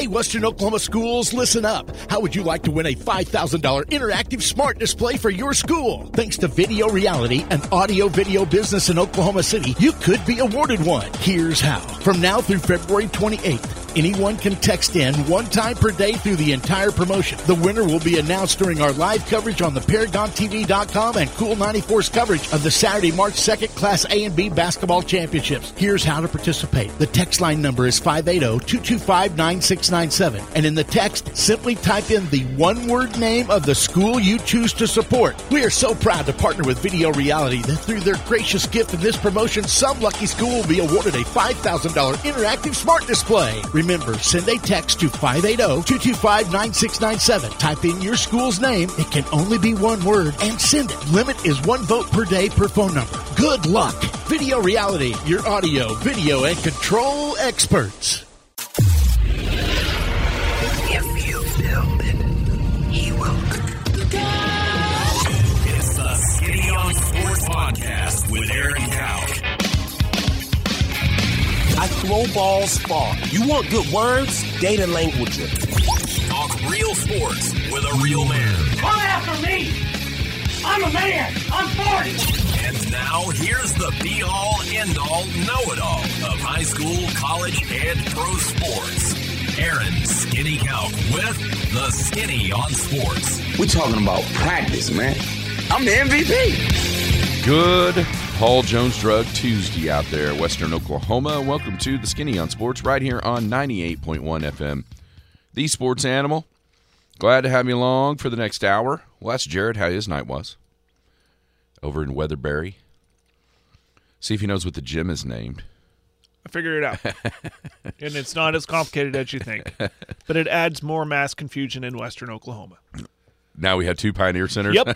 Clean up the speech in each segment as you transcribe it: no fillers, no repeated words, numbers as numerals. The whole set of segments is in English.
Hey, Western Oklahoma schools, listen up. How would you like to win a $5,000 interactive smart display for your school? Thanks to Video Reality, an audio-video business in Oklahoma City, you could be awarded one. Here's how. From now through February 28th, anyone can text in one time per day through the entire promotion. The winner will be announced during our live coverage on the ParagonTV.com and Cool 94's coverage of the Saturday, March 2nd Class A and B basketball championships. Here's how to participate. The text line number is 580-225-9697. And in the text, simply type in the one-word name of the school you choose to support. We are so proud to partner with Video Reality that through their gracious gift in this promotion, some lucky school will be awarded a $5,000 interactive smart display. Remember, send a text to 580-225-9697. Type in your school's name. It can only be one word, and send it. Limit is one vote per day per phone number. Good luck. Video Reality, your audio, video, and control experts. If you build it, he will. It's the Skinny on Sports Podcast with Aaron Cowk. I throw balls far. You want good words? Data language. Talk real sports with a real man. Come after me! I'm a man! I'm 40! And now, here's the be-all, end-all, know-it-all of high school, college, and pro sports. Aaron Skinny Cowk with the Skinny on Sports. We're talking about practice, man. I'm the MVP. Good Paul Jones Drug Tuesday out there, Western Oklahoma. Welcome to the Skinny on Sports right here on 98.1 FM. The Sports Animal. Glad to have you along for the next hour. We'll ask Jared how his night was over in Weatherbury. See if he knows what the gym is named. I figured it out. And it's not as complicated as you think. But it adds more mass confusion in Western Oklahoma. Now we had two Pioneer Centers. Yep.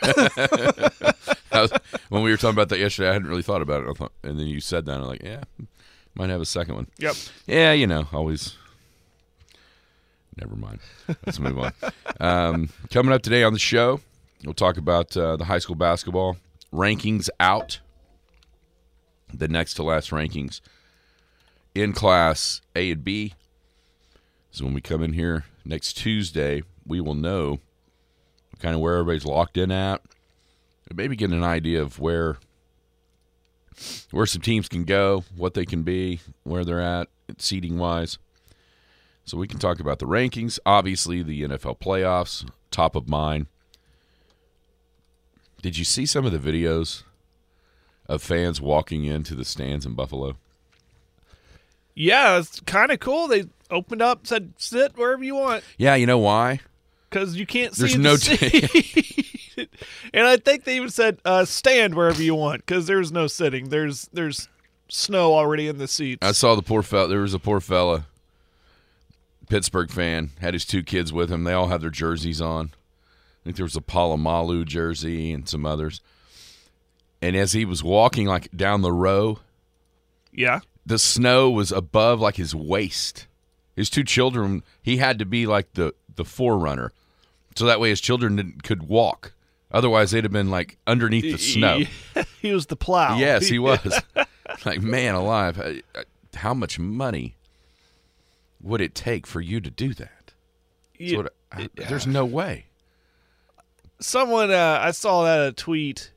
When we were talking about that yesterday, I hadn't really thought about it. And then you said that, and I'm like, yeah, might have a second one. Yep. Yeah, always. Never mind. Let's move on. Coming up today on the show, we'll talk about the high school basketball rankings out. The next to last rankings in Class A and B. So when we come in here next Tuesday, we will know kind of where everybody's locked in at. And maybe get an idea of where some teams can go, what they can be, where they're at seeding-wise. So we can talk about the rankings. Obviously, the NFL playoffs, top of mind. Did you see some of the videos of fans walking into the stands in Buffalo? Yeah, it's kind of cool. They opened up, said, sit wherever you want. Yeah, you know why? Because you can't see There's no seat. And I think they even said, stand wherever you want, because there's no sitting. There's snow already in the seats. I saw the poor fella. There was a poor fella, Pittsburgh fan, had his two kids with him. They all had their jerseys on. I think there was a Palomalu jersey and some others. And as he was walking like down the row, yeah, the snow was above like his waist. His two children, he had to be like the forerunner, so that way his children could walk. Otherwise, they'd have been like underneath the snow. He was the plow. Yes, he was. Like, man alive, how much money would it take for you to do that? There's no way. Someone, I saw that a tweet.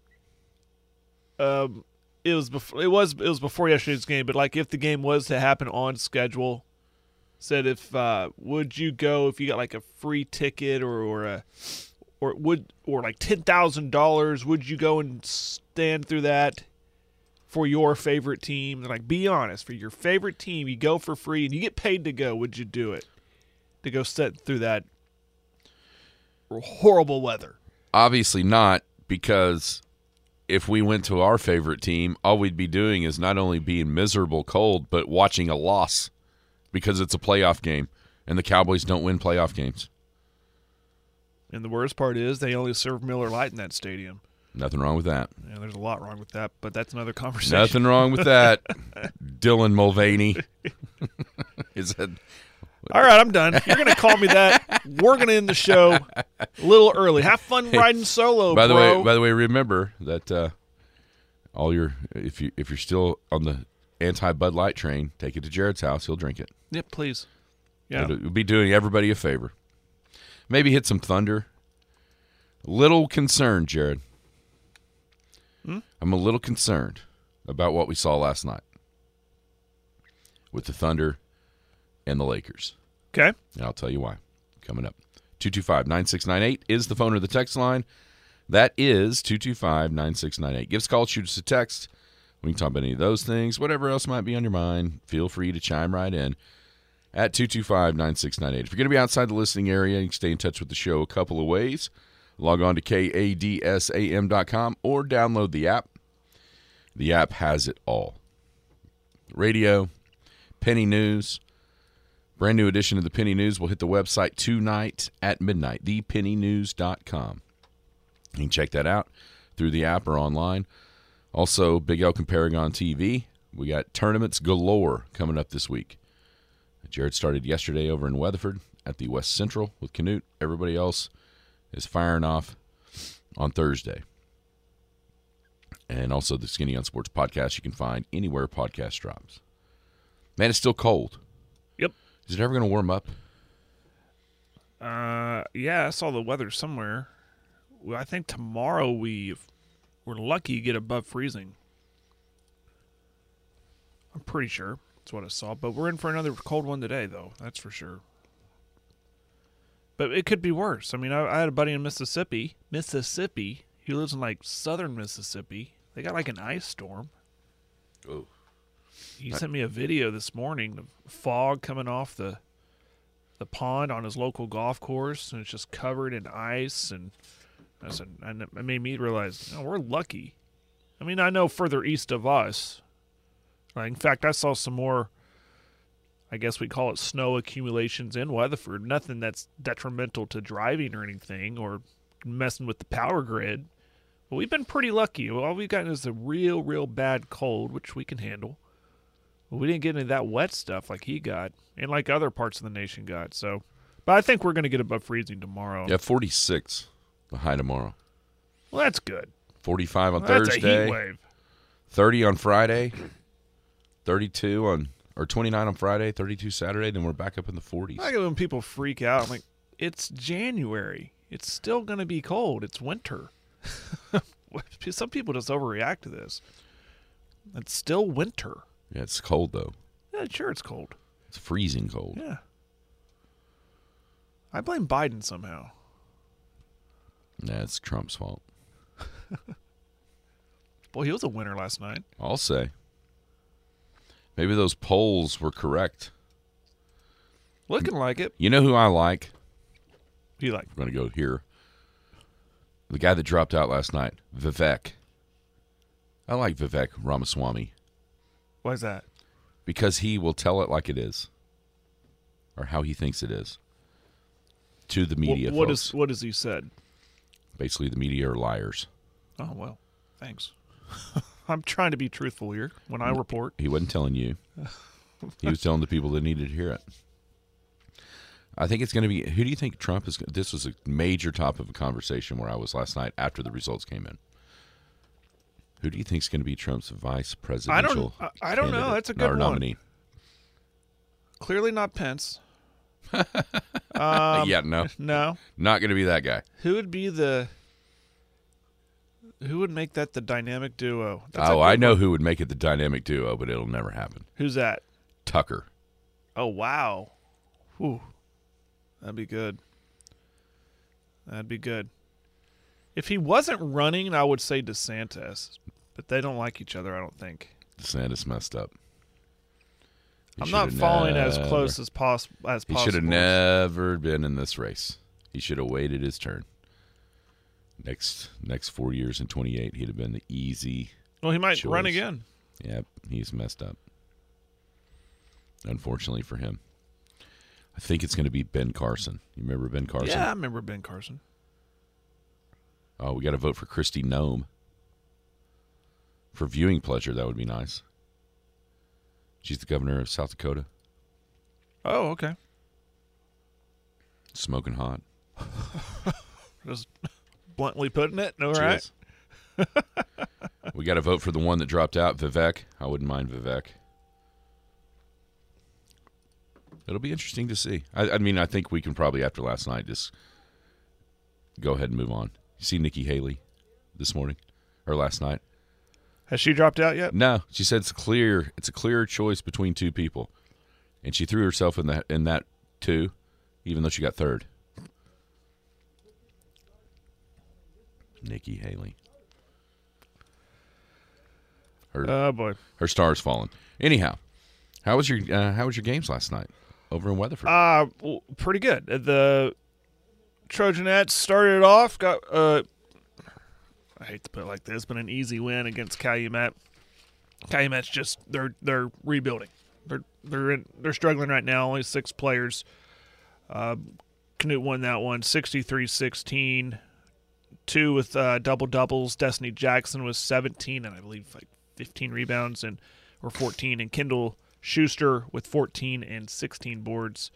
It was before yesterday's game, but like if the game was to happen on schedule, said if would you go if you got like a free ticket or like $10,000, would you go and stand through that for your favorite team? And like, be honest, for your favorite team, you go for free and you get paid to go. Would you do it to go sit through that horrible weather? Obviously not, because if we went to our favorite team, all we'd be doing is not only being miserable cold, but watching a loss because it's a playoff game, and the Cowboys don't win playoff games. And the worst part is they only serve Miller Lite in that stadium. Nothing wrong with that. Yeah, there's a lot wrong with that, but that's another conversation. Nothing wrong with that, Dylan Mulvaney. Is that... All right, I'm done. You're going to call me that. We're going to end the show a little early. Have fun riding solo, by bro. the way, remember that if you're still on the anti-Bud Light train, take it to Jared's house. He'll drink it. Yep, please. Yeah. It would be doing everybody a favor. Maybe hit some thunder. A little concerned, Jared. I'm a little concerned about what we saw last night with the Thunder and the Lakers. Okay. And I'll tell you why. Coming up. 225-9698 is the phone or the text line. That is 225-9698. Give us a call, shoot us a text. We can talk about any of those things. Whatever else might be on your mind, feel free to chime right in at 225-9698. If you're going to be outside the listening area, you can stay in touch with the show a couple of ways. Log on to KADSAM.com or download the app. The app has it all. Radio, Penny News, brand new edition of the Penny News will hit the website tonight at midnight, thepennynews.com. You can check that out through the app or online. Also, Big Elk and Paragon TV. We got tournaments galore coming up this week. Jared started yesterday over in Weatherford at the West Central with Canute. Everybody else is firing off on Thursday. And also the Skinny on Sports podcast you can find anywhere podcast drops. Man, it's still cold. Yep. Is it ever going to warm up? Yeah, I saw the weather somewhere. Well, I think tomorrow we're lucky to get above freezing. I'm pretty sure that's what I saw. But we're in for another cold one today, though. That's for sure. But it could be worse. I mean, I had a buddy in Mississippi. He lives in, like, southern Mississippi. They got, like, an ice storm. Oh. He sent me a video this morning of fog coming off the pond on his local golf course, and it's just covered in ice. And I said, and it made me realize, we're lucky. I mean, I know further east of us. In fact, I saw some more, I guess we call it snow accumulations in Weatherford. Nothing that's detrimental to driving or anything or messing with the power grid. But we've been pretty lucky. All we've gotten is a real, real bad cold, which we can handle. But we didn't get any of that wet stuff like he got and like other parts of the nation got. So, but I think we're going to get above freezing tomorrow. Yeah, 46 the high tomorrow. Well, that's good. 45 on That's Thursday. a heat wave. 30 on Friday. 32 or 29 on Friday, 32 Saturday, then we're back up in the 40s. I get when people freak out. I'm like, it's January. It's still going to be cold. It's winter. Some people just overreact to this. It's still winter. Yeah, it's cold, though. Yeah, sure it's cold. It's freezing cold. Yeah. I blame Biden somehow. Nah, it's Trump's fault. Boy, he was a winner last night. I'll say. Maybe those polls were correct. Looking like it. You know who I like? Who you like? I'm going to go here. The guy that dropped out last night, Vivek. I like Vivek Ramaswamy. Why is that? Because he will tell it like it is. Or how he thinks it is. To the media folks. What has he said? Basically, the media are liars. Oh, well, thanks. I'm trying to be truthful here when I report. He wasn't telling you. He was telling the people that needed to hear it. I think it's going to be – who do you think Trump is – this was a major topic of a conversation where I was last night after the results came in. Who do you think is going to be Trump's vice presidential I don't know. That's a good one. Nominee? Clearly not Pence. Yeah, no. No. Not going to be that guy. Who would be who would make that the dynamic duo? I know who would make it the dynamic duo, but it'll never happen. Who's that? Tucker. Oh, wow. Whew. That'd be good. That'd be good. If he wasn't running, I would say DeSantis. But they don't like each other, I don't think. DeSantis messed up. I'm not following as close as possible. He should have never been in this race. He should have waited his turn. Next 4 years and 28, he'd have been the easy. Well, he might choice. run again. Yep, he's messed up. Unfortunately for him. I think it's going to be Ben Carson. You remember Ben Carson? Yeah, I remember Ben Carson. Oh, we got to vote for Kristi Noem. For viewing pleasure, that would be nice. She's the governor of South Dakota. Oh, okay. Smoking hot. Just bluntly putting it. All right. We got to vote for the one that dropped out, Vivek. I wouldn't mind Vivek. It'll be interesting to see. I mean, I think we can probably, after last night, just go ahead and move on. You see Nikki Haley this morning or last night? Has she dropped out yet? No, she said it's a clear choice between two people, and she threw herself in that two, even though she got third. Nikki Haley. Oh boy, her star's fallen. Anyhow, how was your games last night over in Weatherford? Well, pretty good. The Trojanettes started off. Got I hate to put it like this, but an easy win against Calumet. Calumet's just they're rebuilding. They're struggling right now. Only 6 players. Canute won that one, 63-16. 2 with double doubles. Destiny Jackson was 17 and I believe like 15 rebounds or 14, and Kendall Schuster with 14 and 16 boards.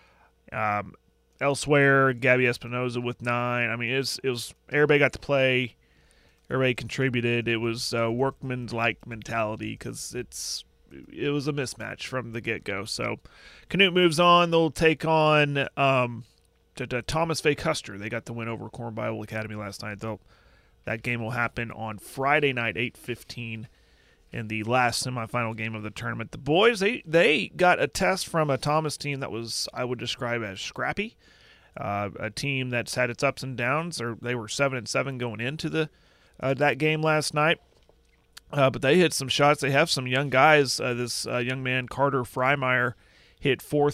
Elsewhere, Gabby Espinoza with 9. I mean, it was everybody got to play. Everybody contributed. It was workman-like mentality because it was a mismatch from the get-go. So Canute moves on. They'll take on Thomas Fay Custer. They got the win over Corn Bible Academy last night. That game will happen on Friday night, 8:15, in the last semifinal game of the tournament. The boys, they got a test from a Thomas team that was, I would describe as scrappy, a team that's had its ups and downs. They were 7-7 going into that game last night, but they hit some shots. They have some young guys. This young man Carter Freimeyer hit 4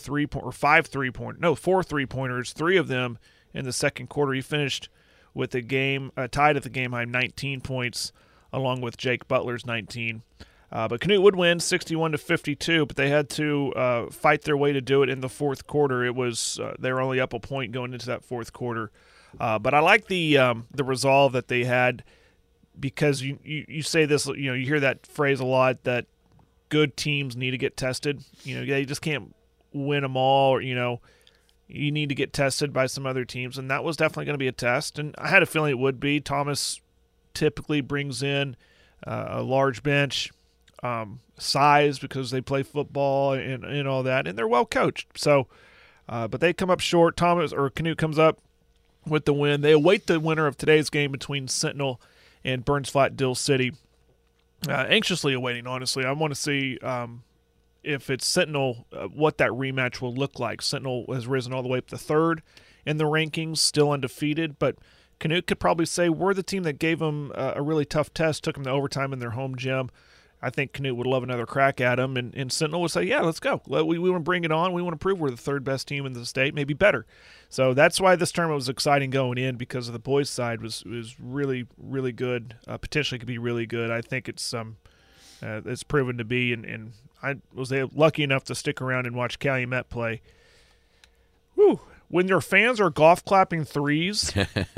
3-pointers, 3 of them in the second quarter. He finished with the game tied at the game high 19 points, along with Jake Butler's 19. But Canute would win 61-52, but they had to fight their way to do it in the fourth quarter. It was they were only up a point going into that fourth quarter. But I like the resolve that they had, because you say this, you hear that phrase a lot, that good teams need to get tested. They just can't win them all, or, you need to get tested by some other teams, and that was definitely going to be a test, and I had a feeling it would be. Thomas typically brings in a large bench, size, because they play football and all that, and they're well coached. So, but they come up short. Canute comes up with the win. They await the winner of today's game between Sentinel and Burns Flat Dill City. Anxiously awaiting, honestly. I want to see if it's Sentinel, what that rematch will look like. Sentinel has risen all the way up to 3rd in the rankings, still undefeated, but Canute could probably say we're the team that gave them a really tough test, took them to overtime in their home gym. I think Canute would love another crack at them, and Sentinel would say, yeah, let's go. We want to bring it on. We want to prove we're the 3rd best team in the state, maybe better. So that's why this tournament was exciting going in, because of the boys' side was really, really good, potentially could be really good. I think it's proven to be, and I was lucky enough to stick around and watch Calumet play. Whew. When your fans are golf clapping threes,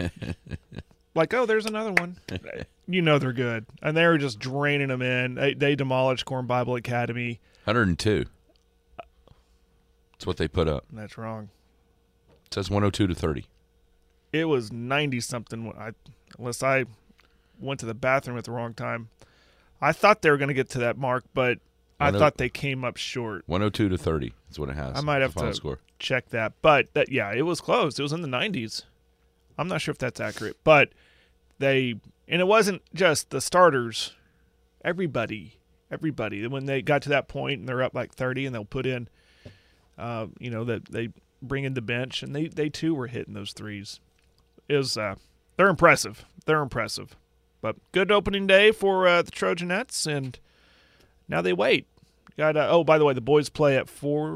like, oh, there's another one. They're good. And they were just draining them in. They demolished Corn Bible Academy. 102. That's what they put up. That's wrong. It says 102-30. It was 90-something, unless I went to the bathroom at the wrong time. I thought they were going to get to that mark, but I thought they came up short. 102-30 is what it has. I might have to check that. But, it was close. It was in the 90s. I'm not sure if that's accurate. But and it wasn't just the starters. Everybody. When they got to that point and they're up like 30 and they'll put in, that they bring in the bench, and they too were hitting those threes. They're impressive. But good opening day for the Trojanettes, and now they wait. By the way, the boys play at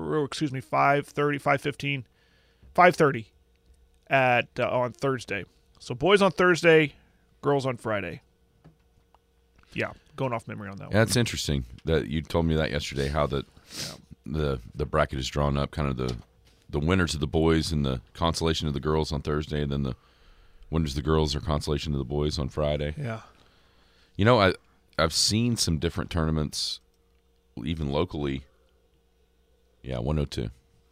5:30 on Thursday. So boys on Thursday, girls on Friday. Yeah, going off memory on that one. That's interesting that you told me that yesterday, how the bracket is drawn up, kind of the winners of the boys and the consolation of the girls on Thursday, and then the winners of the girls are consolation of the boys on Friday. Yeah. I've seen some different tournaments, even locally. Yeah, 102.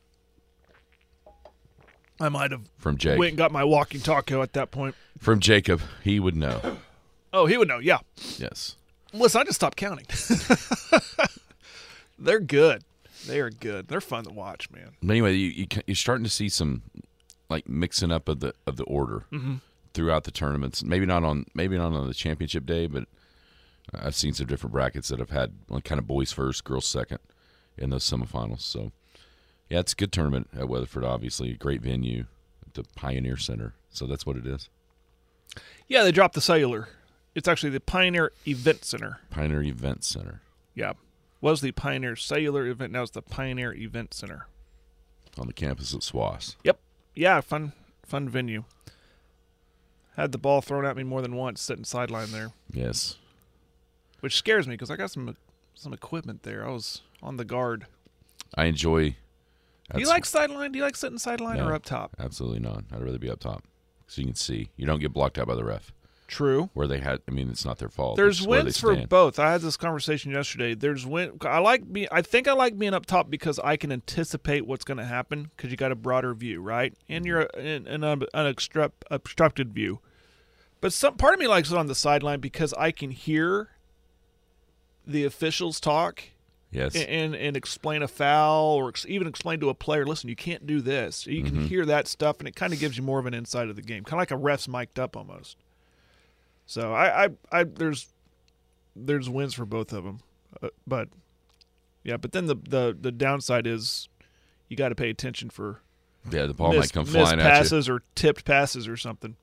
I might have from Jake. Went and got my walkie talkie at that point. From Jacob, he would know. Oh, he would know, yeah. Yes. Listen, I just stopped counting. They're good. They are good. They're fun to watch, man. But anyway, you're starting to see some like mixing up of the order throughout the tournaments. Maybe not on the championship day, but I've seen some different brackets that have had kind of boys first, girls second in those semifinals. So yeah, it's a good tournament at Weatherford. Obviously, a great venue, the Pioneer Center. So that's what it is. Yeah, they dropped the cellular. It's actually the Pioneer Event Center. Pioneer Event Center. Yeah. Was the Pioneer Cellular Event. Now it's the Pioneer Event Center. On the campus at SWAS. Yep. Yeah, fun venue. Had the ball thrown at me more than once sitting sideline there. Yes. Which scares me because I got some equipment there. I was on the guard. I enjoy. Do you like sideline? Do you like sitting sideline or up top? Absolutely not. I'd rather be up top so you can see. You don't get blocked out by the ref. True. Where they had, I mean, it's not their fault. There's wins for both. I had this conversation yesterday. There's win. I think I like being up top because I can anticipate what's going to happen because you got a broader view, right? And you're an obstructed view. But some part of me likes it on the sideline because I can hear the officials talk. Yes. And explain a foul or even explain to a player, listen, you can't do this. You can hear that stuff, and it kind of gives you more of an insight of the game, kind of like a ref's mic'd up almost. So there's wins for both of them, but then the downside is you got to pay attention for the ball might come flying at you. Passes or tipped passes or something.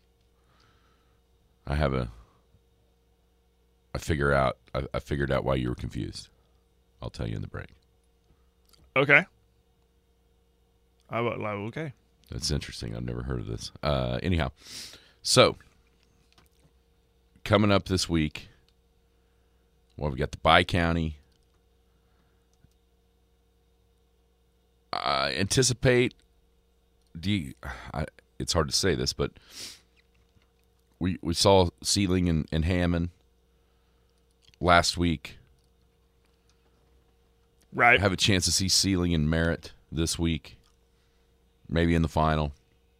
I figured out why you were confused. I'll tell you in the break. Okay. Okay. That's interesting. I've never heard of this. Anyhow, so coming up this week, we got the Bi-County. Anticipate. It's hard to say this, but we saw Sealing and Hammond last week. Right. Have a chance to see Sealing and Merritt this week, maybe in the final.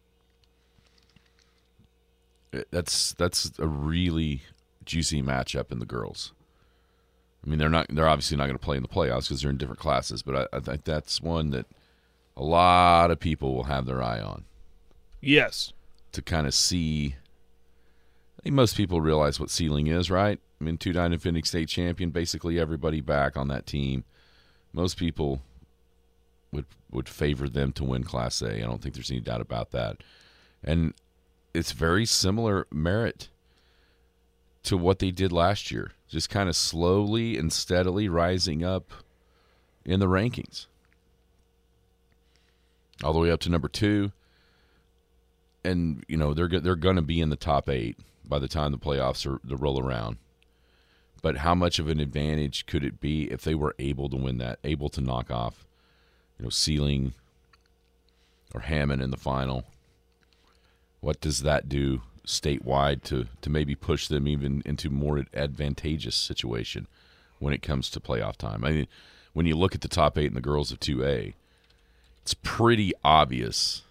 That's a really juicy matchup in the girls. I mean, they're obviously not going to play in the playoffs because they're in different classes, but I think that's one that a lot of people will have their eye on. Yes. To kind of see. I think most people realize what Sealing is, right? I mean, two-time defending state champion, basically everybody back on that team. Most people would favor them to win Class A. I don't think there's any doubt about that. And it's very similar merit to what they did last year, just kind of slowly and steadily rising up in the rankings. All the way up to number 2. And, you know, they're going to be in the top 8 by the time the playoffs roll around. But how much of an advantage could it be if they were able to win that, able to knock off, Sealing or Hammond in the final? What does that do statewide to maybe push them even into more advantageous situation when it comes to playoff time? I mean, when you look at the top 8 and the girls of 2A, it's pretty obvious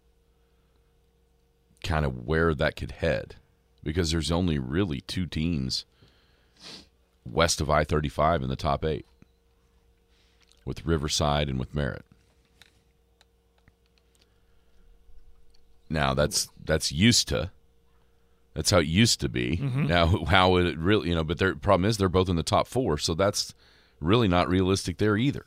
kind of where that could head because there's only really 2 teams west of I-35 in the top 8 with Riverside and with Merritt. Now that's used to. That's how it used to be. Mm-hmm. Now how would it really, but their problem is they're both in the top 4, so that's really not realistic there either.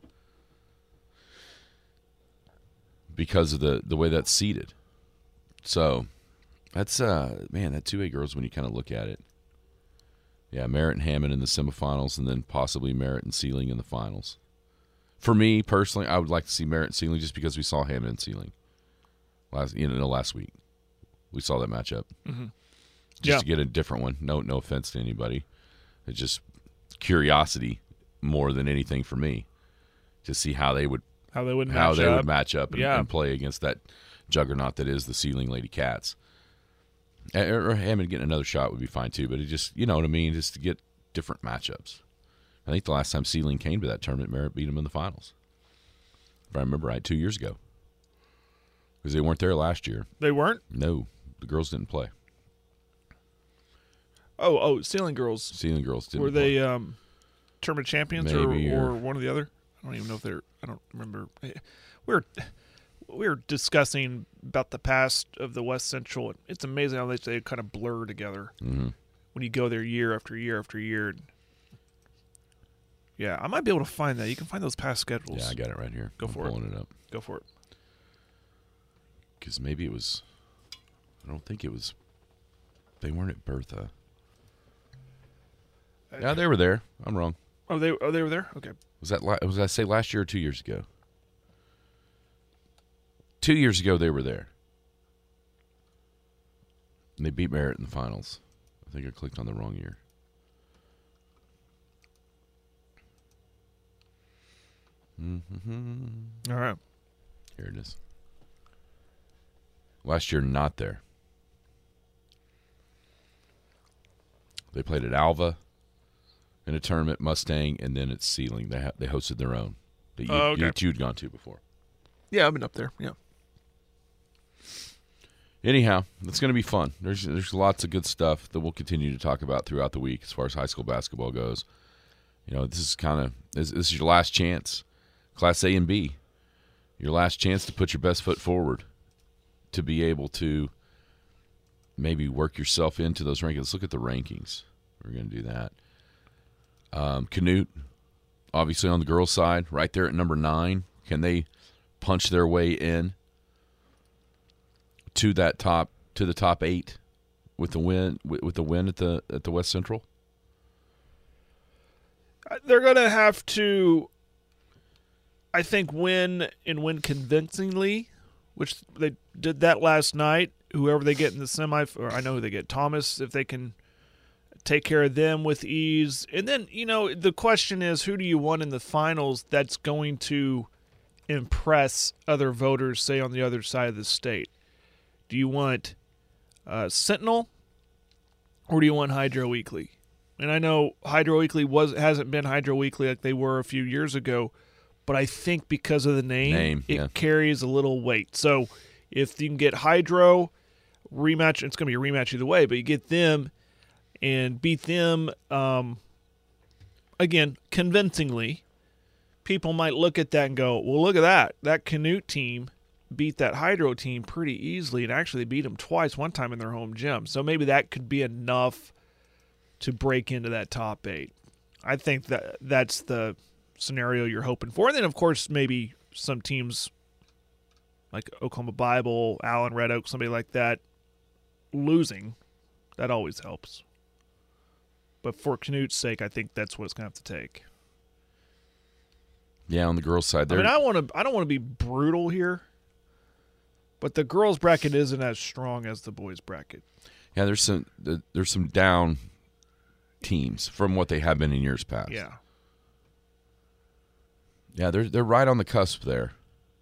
Because of the way that's seeded. So that's that 2A girls when you kind of look at it. Yeah, Merritt and Hammond in the semifinals, and then possibly Merritt and Sealing in the finals. For me personally, I would like to see Merritt and Sealing just because we saw Hammond and Sealing last week. We saw that matchup. Mm-hmm. Just to get a different one. No offense to anybody. It's just curiosity more than anything for me to see how they would match up and play against that juggernaut that is the Sealing Lady Cats. Or Hammond getting another shot would be fine too, but it just, you know what I mean, just to get different matchups. I think the last time Sealing came to that tournament, Merritt beat them in the finals. If I remember right, 2 years ago. Because they weren't there last year. They weren't? No, the girls didn't play. Oh, Sealing girls. Sealing girls didn't play. Were they tournament champions or one or the other? I don't even know if they're. I don't remember. We were discussing about the past of the West Central. It's amazing how they kind of blur together when you go there year after year after year. Yeah, I might be able to find that. You can find those past schedules. Yeah, I got it right here. Go for it. Pulling it up. Go for it. Because maybe it was. I don't think it was. They weren't at Bertha. Yeah, they were there. I'm wrong. Oh, they were there. Okay. Was I say last year or 2 years ago? 2 years ago they were there. And they beat Merritt in the finals. I think I clicked on the wrong year. All right. Here it is. Last year, not there. They played at Alva in a tournament, Mustang, and then at Sealing. They hosted their own that you'd gone to before. Yeah, I've been up there. Yeah. Anyhow, it's going to be fun. There's lots of good stuff that we'll continue to talk about throughout the week as far as high school basketball goes. You know, this is your last chance, Class A and B, your last chance to put your best foot forward to be able to maybe work yourself into those rankings. Let's look at the rankings. We're going to do that. Canute, obviously on the girls' side, right there at number 9. Can they punch their way in to the top 8 with the win at the West Central? They're going to have to, I think, win convincingly, which they did that last night. Whoever they get in the semi, or I know who they get, Thomas, if they can take care of them with ease. And then, the question is, who do you want in the finals that's going to impress other voters, say, on the other side of the state? Do you want Sentinel, or do you want Hydro Weekly? And I know Hydro Weekly hasn't been Hydro Weekly like they were a few years ago, but I think because of the name it carries a little weight. So if you can get Hydro rematch, it's going to be a rematch either way, but you get them and beat them, again, convincingly, people might look at that and go, well, look at that. That Canute team beat that Hydro team pretty easily, and actually beat them twice, one time in their home gym. So maybe that could be enough to break into that top 8. I think that's the scenario you're hoping for. And then, of course, maybe some teams like Oklahoma Bible, Allen, Red Oak, somebody like that, losing, that always helps. But for Canute's sake, I think that's what it's going to have to take. Yeah, on the girls' side, I don't want to be brutal here, but the girls' bracket isn't as strong as the boys' bracket. Yeah, there's some down teams from what they have been in years past. Yeah. Yeah, they're right on the cusp there.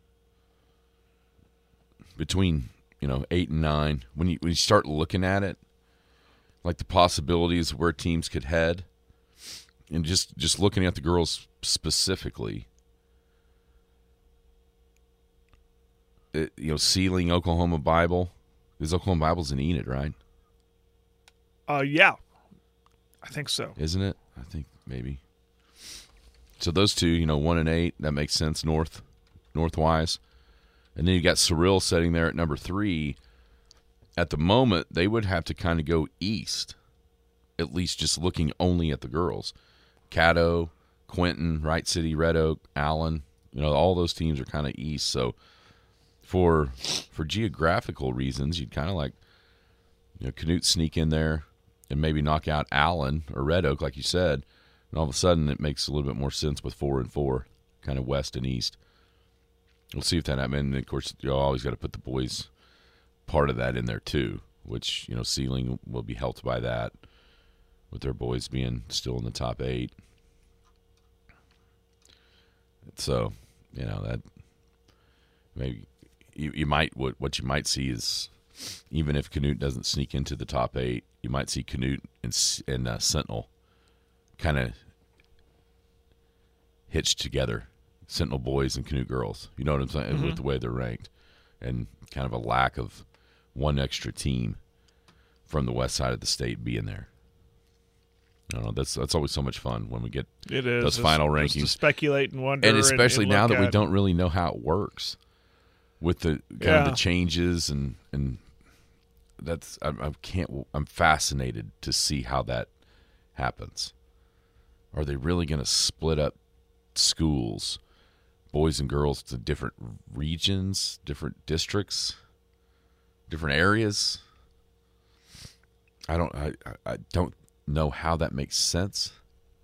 Between 8 and 9, when you start looking at it, like the possibilities of where teams could head, and just looking at the girls specifically, Sealing, Oklahoma Bible, because Oklahoma Bible's in Enid, right? Yeah, I think so. Isn't it? I think maybe. So those two, 1 and 8, that makes sense. Northwise. And then you got Cyril sitting there at number 3. At the moment, they would have to kind of go east, at least just looking only at the girls. Caddo, Quinton, Wright City, Red Oak, Allen, all those teams are kind of east. So for geographical reasons, you'd kind of like Canute sneak in there and maybe knock out Allen or Red Oak, like you said. And all of a sudden, it makes a little bit more sense with 4 and 4, kind of west and east. We'll see if that happens. And, of course, you always got to put the boys' part of that in there, too, which, Sealing will be helped by that, with their boys being still in the top 8. So, that maybe you might, what you might see is, even if Canute doesn't sneak into the top 8, you might see Canute and Sentinel kind of hitched together. Sentinel boys and Canute girls. You know what I'm saying? Mm-hmm. With the way they're ranked. And kind of a lack of one extra team from the west side of the state being there. I don't know. That's always so much fun when we get those final rankings. Just to speculate and wonder, and especially now that we at. don't really know how it works with the kind of the changes and that's I'm fascinated to see how that happens. Are they really going to split up schools, boys and girls, to different regions, different districts, different areas? I don't know how that makes sense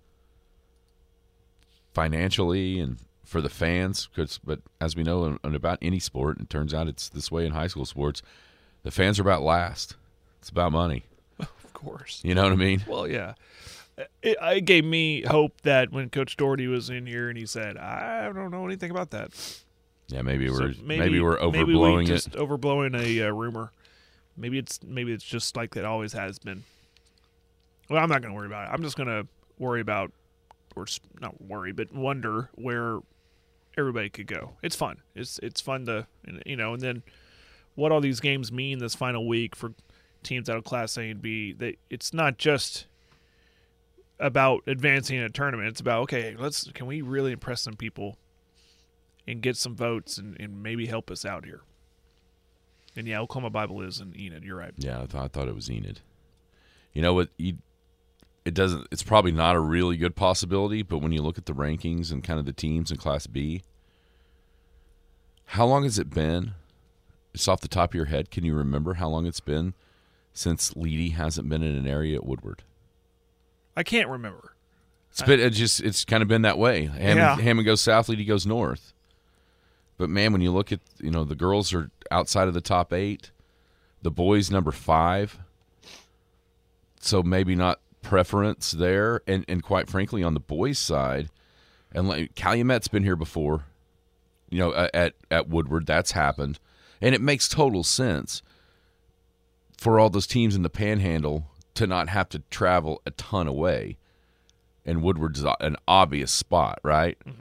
financially and for the fans, but as we know in about any sport, and it turns out it's this way in high school sports, the fans are about last. It's about money. Of course. You know what I mean? Well, yeah. It gave me hope that when Coach Doherty was in here and he said, I don't know anything about that. Yeah, maybe we're overblowing maybe just overblowing a rumor. Maybe it's just like it always has been. Well, I'm not going to worry about it. I'm just going to worry about, or not worry, but wonder where everybody could go. It's fun. It's fun to, and then what all these games mean this final week for teams out of Class A and B. It's not just about advancing in a tournament. It's about, okay, can we really impress some people and get some votes and maybe help us out here? And yeah, Oklahoma Bible is in Enid. You're right. Yeah, I thought it was Enid. You know what? It doesn't. It's probably not a really good possibility, but when you look at the rankings and kind of the teams in Class B, how long has it been? Just off the top of your head, can you remember how long it's been since Leedy hasn't been in an area at Woodward? I can't remember. It's kind of been that way. Hammond goes south, Leedy goes north. But man, when you look at the girls are outside of the top 8, the boys number 5. So maybe not preference there, and quite frankly on the boys' side, and like Calumet's been here before, at Woodward, that's happened, and it makes total sense for all those teams in the Panhandle to not have to travel a ton away, and Woodward's an obvious spot, right? Mm-hmm.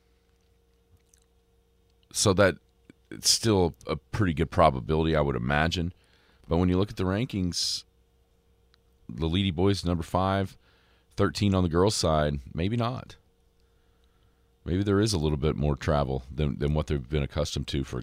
So that it's still a pretty good probability, I would imagine. But when you look at the rankings, the Leedy boys number 5, 13 on the girls' side, maybe not. Maybe there is a little bit more travel than what they've been accustomed to for,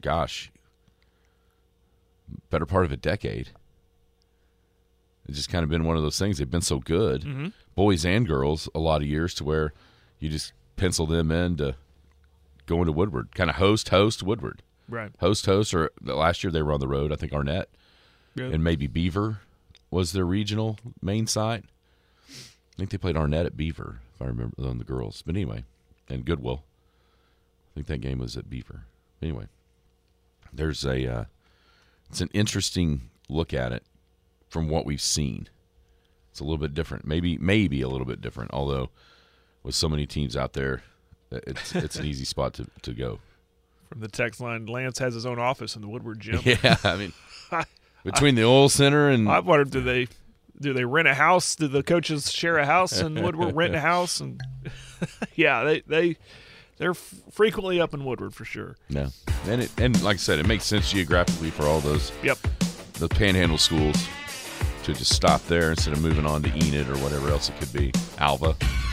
better part of a decade. It's just kind of been one of those things. They've been so good, boys and girls, a lot of years to where you just pencil them in to go into Woodward, kind of host Woodward. Right. Host, or last year they were on the road, I think Arnett, and maybe Beaver was their regional main site. I think they played Arnett at Beaver, if I remember, on the girls. But anyway, and Goodwill. I think that game was at Beaver. Anyway, there's it's an interesting look at it from what we've seen. It's a little bit different, maybe a little bit different. Although with so many teams out there, it's an easy spot to go. From the text line, Lance has his own office in the Woodward gym. Yeah, I mean, between the oil center and I've wondered, do they rent a house? Do the coaches share a house in Woodward? Rent a house? And yeah, they're frequently up in Woodward for sure. Yeah, and like I said, it makes sense geographically for all those. Yep. The Panhandle schools to just stop there instead of moving on to Enid or whatever else it could be. Alva.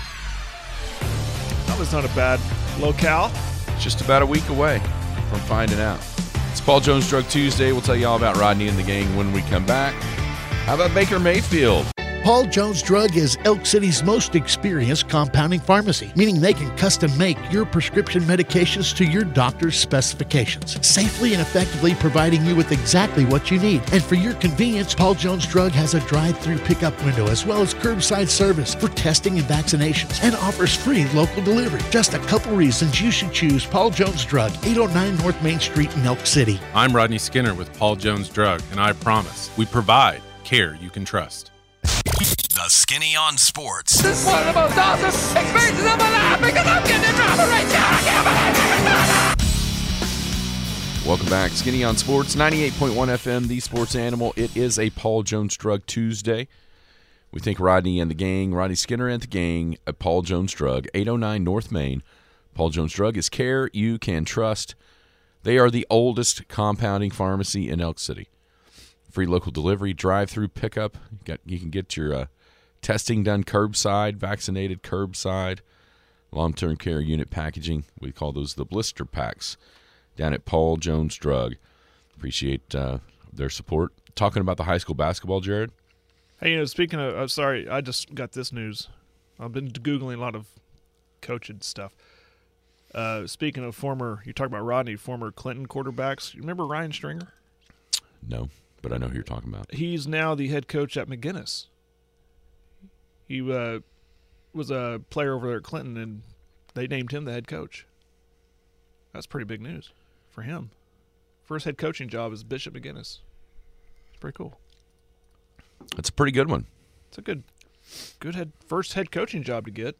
That was not a bad locale. Just about a week away from finding out. It's Paul Jones Drug Tuesday. We'll tell you all about Rodney and the gang when we come back. How about Baker Mayfield? Paul Jones Drug is Elk City's most experienced compounding pharmacy, meaning they can custom make your prescription medications to your doctor's specifications, safely and effectively providing you with exactly what you need. And for your convenience, Paul Jones Drug has a drive-through pickup window as well as curbside service for testing and vaccinations, and offers free local delivery. Just a couple reasons you should choose Paul Jones Drug, 809 North Main Street in Elk City. I'm Rodney Skinner with Paul Jones Drug, and I promise we provide care you can trust. The Skinny on Sports. This is one of the most awesome experiences of my life because I'm getting to drive a race car. I can't believe it. Welcome back. Skinny on Sports, 98.1 FM, the Sports Animal. It is a Paul Jones Drug Tuesday. We thank Rodney and the gang, Rodney Skinner and the gang at Paul Jones Drug, 809 North Main. Paul Jones Drug is care you can trust. They are the oldest compounding pharmacy in Elk City. Free local delivery, drive-through pickup. You can get your testing done curbside, vaccinated curbside, long-term care unit packaging. We call those the blister packs down at Paul Jones Drug. Appreciate their support. Talking about the high school basketball, Jared. Hey, speaking of, sorry, I just got this news. I've been Googling a lot of coaching stuff. Speaking of you talk about Rodney, former Clinton quarterbacks. You remember Ryan Stringer? No, but I know who you're talking about. He's now the head coach at McGinnis. He was a player over there at Clinton, and they named him the head coach. That's pretty big news for him. First head coaching job is Bishop McGinnis. It's pretty cool. It's a pretty good one. It's a good first head coaching job to get.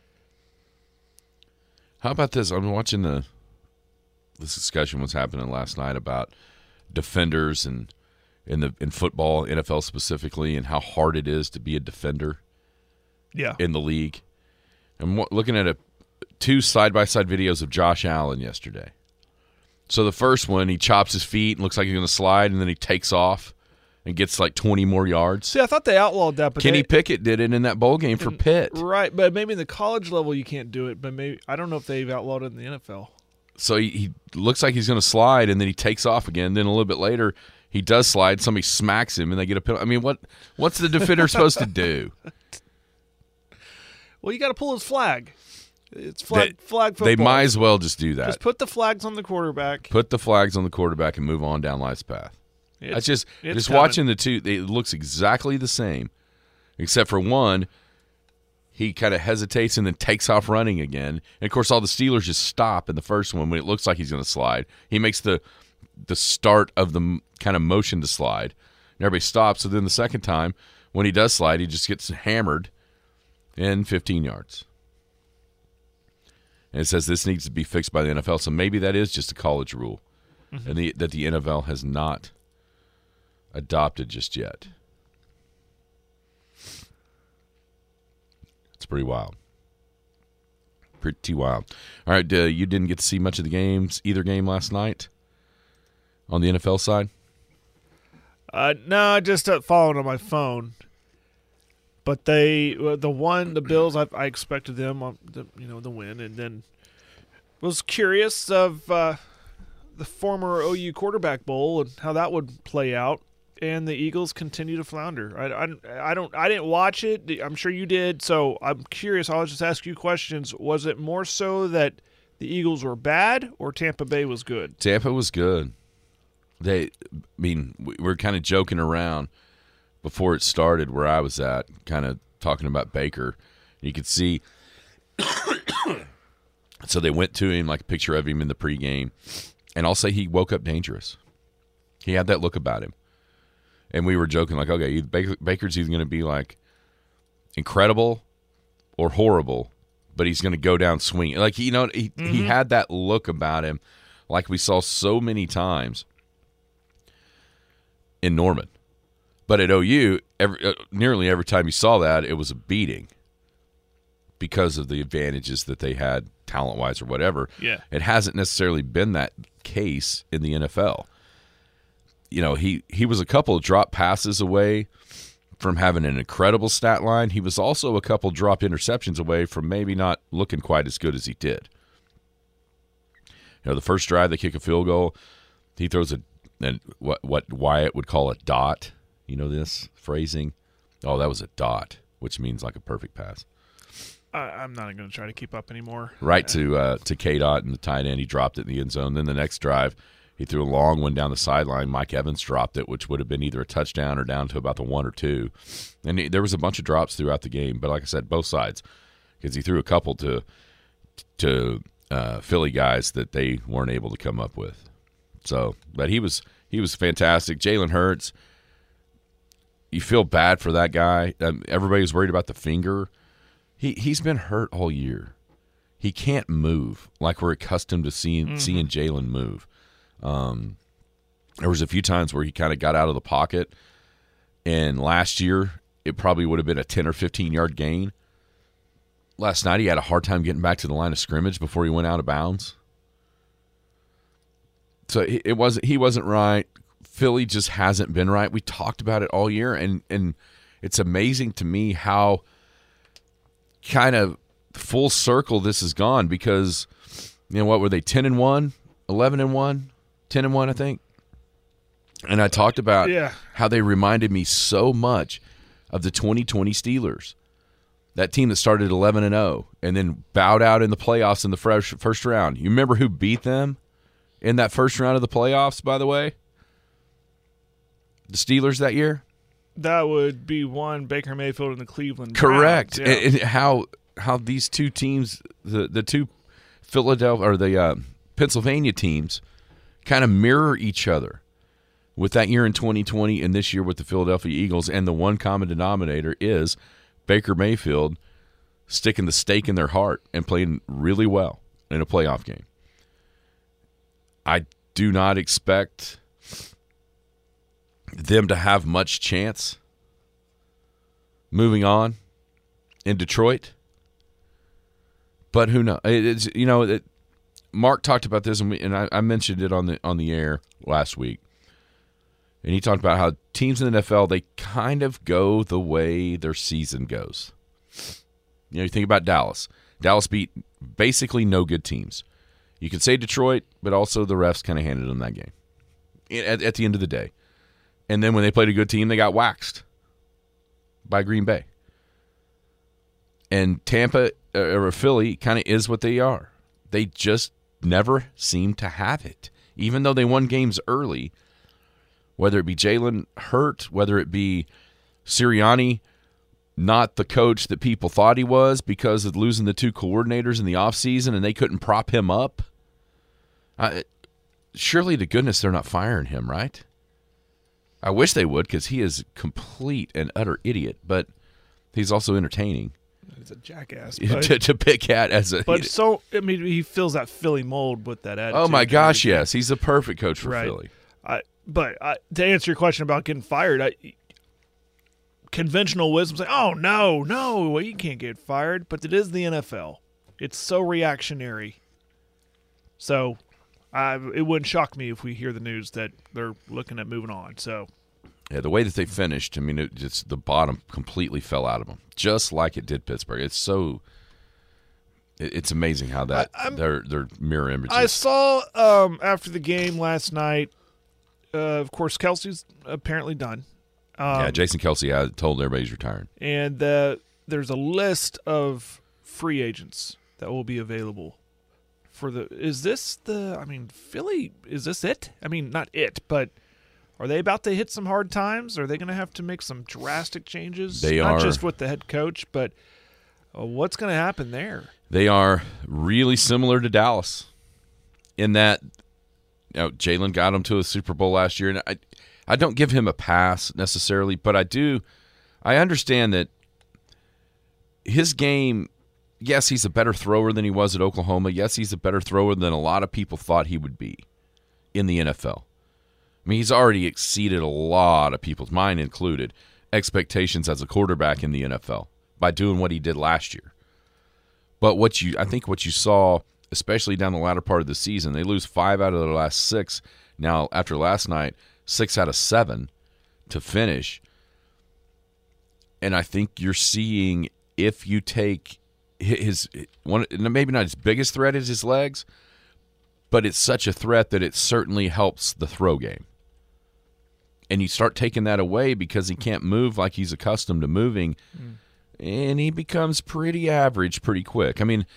How about this? I'm watching this discussion was happening last night about defenders and in football, NFL specifically, and how hard it is to be a defender. Yeah. In the league. I'm looking at two side-by-side videos of Josh Allen yesterday. So the first one, he chops his feet and looks like he's going to slide, and then he takes off and gets like 20 more yards. See, I thought they outlawed that. But Kenny Pickett did it in that bowl game for Pitt. Right, but maybe in the college level you can't do it, but maybe I don't know if they've outlawed it in the NFL. So he looks like he's going to slide, and then he takes off again. Then a little bit later, he does slide. Somebody smacks him, and they get a penalty. I mean, what's the defender supposed to do? Well, you got to pull his flag. It's flag football. They might as well just do that. Just put the flags on the quarterback. Put the flags on the quarterback and move on down life's path. It's just coming. Watching the two. It looks exactly the same, except for one. He kind of hesitates and then takes off running again. And of course, all the Steelers just stop in the first one when it looks like he's going to slide. He makes the start of the kind of motion to slide, and everybody stops. So then the second time, when he does slide, he just gets hammered in 15 yards. And it says this needs to be fixed by the NFL. So maybe that is just a college rule, and that the NFL has not adopted just yet. It's pretty wild. Pretty wild. All right, you didn't get to see much of the either game last night on the NFL side? No, I just followed on my phone. But the Bills, I expected them, the win, and then was curious of the former OU quarterback bowl and how that would play out. And the Eagles continue to flounder. I didn't watch it. I'm sure you did. So I'm curious. I'll just ask you questions. Was it more so that the Eagles were bad or Tampa Bay was good? Tampa was good. We were kind of joking around before it started where I was at, kind of talking about Baker. You could see. So they went to him, like a picture of him in the pregame, and I'll say he woke up dangerous. He had that look about him. And we were joking, like, okay, Baker's either going to be, like, incredible or horrible, but he's going to go down swinging. Like, he had that look about him like we saw so many times in Norman. But at OU, nearly every time you saw that, it was a beating because of the advantages that they had talent-wise or whatever. Yeah. It hasn't necessarily been that case in the NFL. He was a couple of drop passes away from having an incredible stat line. He was also a couple drop interceptions away from maybe not looking quite as good as he did. The first drive, they kick a field goal. He throws what Wyatt would call a dot. You know this phrasing? Oh, that was a dot, which means like a perfect pass. I'm not going to try to keep up anymore. Right to K-Dot and the tight end. He dropped it in the end zone. Then the next drive, he threw a long one down the sideline. Mike Evans dropped it, which would have been either a touchdown or down to about the 1 or 2. And there was a bunch of drops throughout the game. But like I said, both sides, because he threw a couple to Philly guys that they weren't able to come up with. So, but he was fantastic. Jalen Hurts, you feel bad for that guy. Everybody was worried about the finger. He's been hurt all year. He can't move like we're accustomed to seeing Jalen move. There was a few times where he kind of got out of the pocket, and last year it probably would have been a 10 or 15-yard gain. Last night he had a hard time getting back to the line of scrimmage before he went out of bounds. So he wasn't right. Philly just hasn't been right. We talked about it all year, and it's amazing to me how kind of full circle this has gone because, what were they, 10-1, 11-1, 10-1, I think? And I talked about how they reminded me so much of the 2020 Steelers, that team that started 11-0 and then bowed out in the playoffs in the first round. You remember who beat them in that first round of the playoffs, by the way? The Steelers that year? That would be Baker Mayfield and the Cleveland Correct. Browns, yeah. And how these two teams, the two Philadelphia or the Pennsylvania teams, kind of mirror each other with that year in 2020 and this year with the Philadelphia Eagles. And the one common denominator is Baker Mayfield sticking the stake in their heart and playing really well in a playoff game. I do not expect them to have much chance moving on in Detroit. But who knows? Mark talked about this, and I mentioned it on the air last week. And he talked about how teams in the NFL, they kind of go the way their season goes. You think about Dallas. Dallas beat basically no good teams. You could say Detroit, but also the refs kind of handed them that game at the end of the day. And then when they played a good team, they got waxed by Green Bay. And Tampa or Philly kind of is what they are. They just never seem to have it. Even though they won games early, whether it be Jalen hurt, whether it be Sirianni not the coach that people thought he was because of losing the two coordinators in the offseason and they couldn't prop him up. Surely to goodness they're not firing him, right? I wish they would because he is a complete and utter idiot, but he's also entertaining. He's a jackass. to pick at as a. But he fills that Philly mold with that attitude. Oh my gosh, yes, he's a perfect coach for Philly. But to answer your question about getting fired, conventional wisdom say, "Oh no, you can't get fired." But it is the NFL; it's so reactionary. So, it wouldn't shock me if we hear the news that they're looking at moving on. So. Yeah, the way that they finished, the bottom completely fell out of them, just like it did Pittsburgh. It's amazing how that they're mirror images. I saw after the game last night. Of course, Kelsey's apparently done. Jason Kelsey told everybody he's retiring, and there's a list of free agents that will be available for the. Is this Philly? Is this it? Not it, but. Are they about to hit some hard times? Are they going to have to make some drastic changes? Not just with the head coach, but what's going to happen there? They are really similar to Dallas in that Jalen got them to a Super Bowl last year. And I don't give him a pass necessarily, but I understand that his game, yes, he's a better thrower than he was at Oklahoma. Yes, he's a better thrower than a lot of people thought he would be in the NFL. He's already exceeded a lot of people's, mine included, expectations as a quarterback in the NFL by doing what he did last year. But I think what you saw, especially down the latter part of the season, they lose 5 out of their last 6. Now, after last night, 6 out of 7 to finish. And I think you're seeing if you take his one, maybe not his biggest threat is his legs, but it's such a threat that it certainly helps the throw game. And you start taking that away because he can't move like he's accustomed to moving, and he becomes pretty average pretty quick.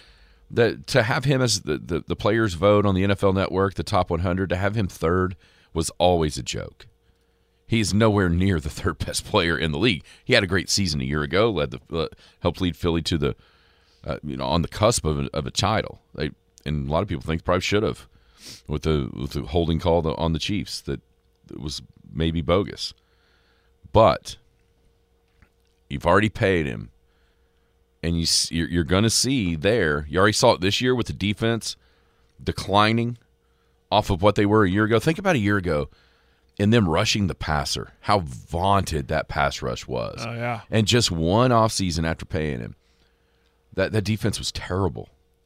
To have him as the players' vote on the NFL Network, the top 100, to have him third was always a joke. He's nowhere near the third best player in the league. He had a great season a year ago, helped lead Philly to the on the cusp of a title. And a lot of people think probably should have with the holding call on the Chiefs that was maybe bogus. But you've already paid him, and you're going to see there. You already saw it this year with the defense declining off of what they were a year ago. Think about a year ago and them rushing the passer, how vaunted that pass rush was. Oh, yeah. And just one offseason after paying him, that defense was terrible.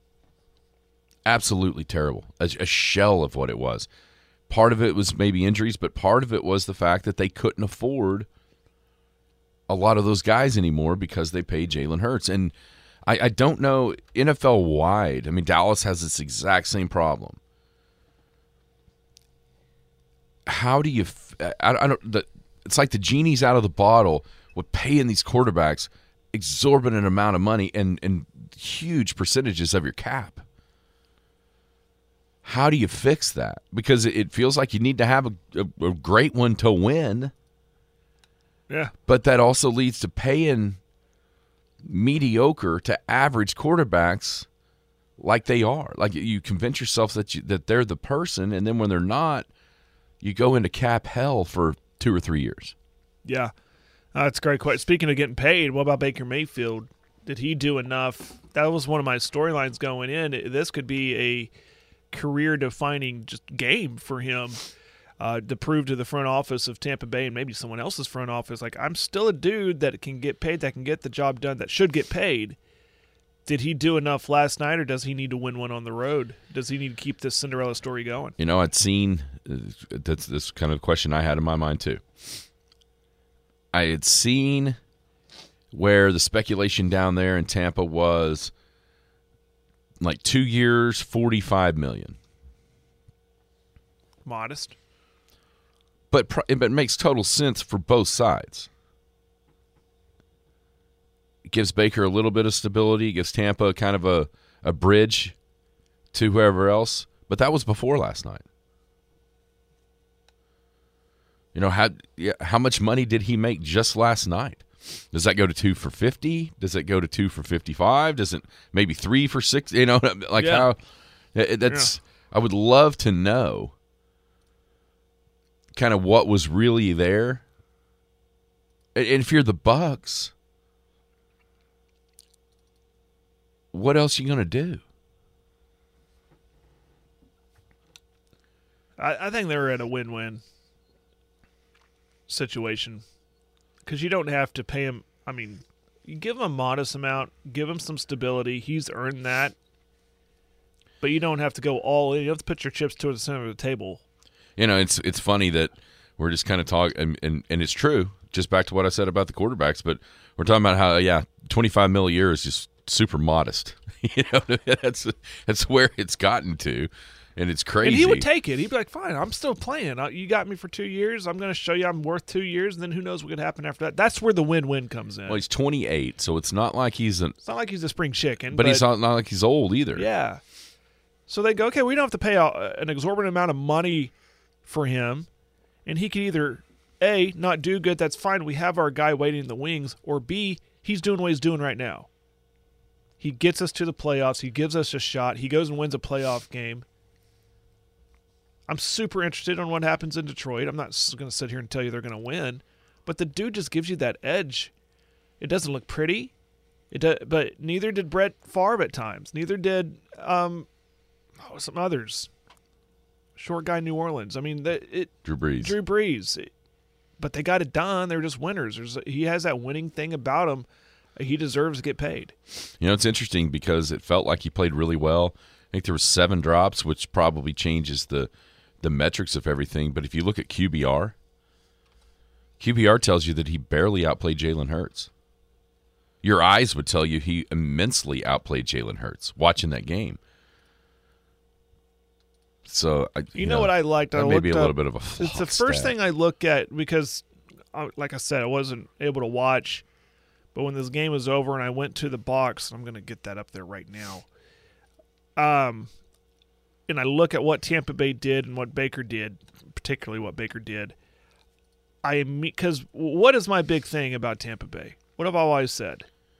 Absolutely terrible. A shell of what it was. Part of it was maybe injuries, but part of it was the fact that they couldn't afford a lot of those guys anymore because they pay Jalen Hurts. And I don't know, NFL-wide, I mean, Dallas has this exact same problem. How do you it's like the genie's out of the bottle with paying these quarterbacks exorbitant amount of money and huge percentages of your cap. How do you fix that? Because it feels like you need to have a great one to win. Yeah. But that also leads to paying mediocre to average quarterbacks like they are. Like you convince yourself that they're the person, and then when they're not, you go into cap hell for 2 or 3 years. Yeah. That's a great question. Speaking of getting paid, what about Baker Mayfield? Did he do enough? That was one of my storylines going in. This could be a career-defining just game for him to prove to the front office of Tampa Bay and maybe someone else's front office, like, I'm still a dude that can get paid, that can get the job done, that should get paid. Did he do enough last night, or does he need to win one on the road? Does he need to keep this Cinderella story going? You know, I'd seen that's this kind of question I had in my mind too. I had seen where the speculation down there in Tampa was like 2 years, $45 million. Modest. But it makes total sense for both sides. It gives Baker a little bit of stability. It gives Tampa kind of a bridge to whoever else. But that was before last night. You know, how much money did he make just last night? Does that go to 2 for 50? Does it go to 2 for 55? Does it maybe 3 for 6? You know, like yeah. how that's. Yeah. I would love to know kind of what was really there. And if you're the Bucs, what else are you going to do? I think they're at a win-win situation because you don't have to pay him. I mean, you give him a modest amount, give him some stability. He's earned that. But you don't have to go all in. You have to put your chips toward the center of the table. You know, it's funny that we're just kind of talking, and it's true, just back to what I said about the quarterbacks, but we're talking about how, $25 million a year is just super modest. You know, that's where it's gotten to, and it's crazy. And he would take it. He'd be like, fine, I'm still playing. You got me for 2 years. I'm going to show you I'm worth 2 years, and then who knows what could happen after that. That's where the win-win comes in. Well, he's 28, so it's not like he's a spring chicken. But he's not like he's old either. Yeah. So they go, okay, we don't have to pay an exorbitant amount of money for him, and he can either, A, not do good, that's fine, we have our guy waiting in the wings, or B, he's doing what he's doing right now. He gets us to the playoffs, he gives us a shot, he goes and wins a playoff game. I'm super interested in what happens in Detroit. I'm not going to sit here and tell you they're going to win, but the dude just gives you that edge. It doesn't look pretty, but neither did Brett Favre at times. Neither did some others. Short guy, New Orleans. I mean, Drew Brees. But they got it done. They were just winners. He has that winning thing about him. He deserves to get paid. You know, it's interesting because it felt like he played really well. I think there were 7 drops, which probably changes the metrics of everything. But if you look at QBR tells you that he barely outplayed Jalen Hurts. Your eyes would tell you he immensely outplayed Jalen Hurts watching that game. So you know what I liked? That may be a little bit of a flawed It's the first thing I look at because, like I said, I wasn't able to watch. But when this game was over and I went to the box, I'm going to get that up there right now. And I look at what Tampa Bay did and what Baker did, particularly what Baker did. Because what is my big thing about Tampa Bay? What have I always said?